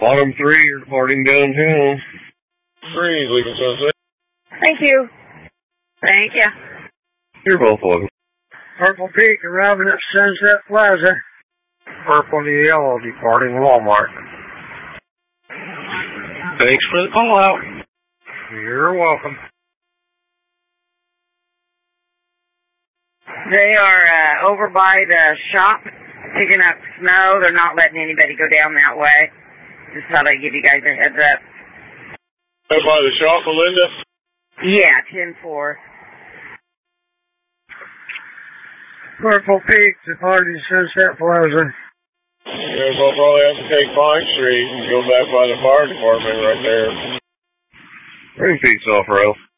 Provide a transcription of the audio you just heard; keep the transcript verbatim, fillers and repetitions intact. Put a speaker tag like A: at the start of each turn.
A: Bottom three, you're departing downtown.
B: Three, leaving Sunset.
C: Thank you. Thank you.
A: You're both welcome.
D: Purple Peak arriving at Sunset Plaza. Purple to yellow departing Walmart.
A: Thanks for the call out.
D: You're welcome.
C: They are uh, over by the shop picking up snow. They're not letting anybody go down that way. Just thought I'd give you guys a heads up.
B: Right by the shop, Melinda?
C: Yeah, ten four.
D: Purple Peak departing Sunset Plaza.
B: Yeah, we'll probably have to take Pine Street and go back by the fire department right there.
A: Bring pizza off, Ralph.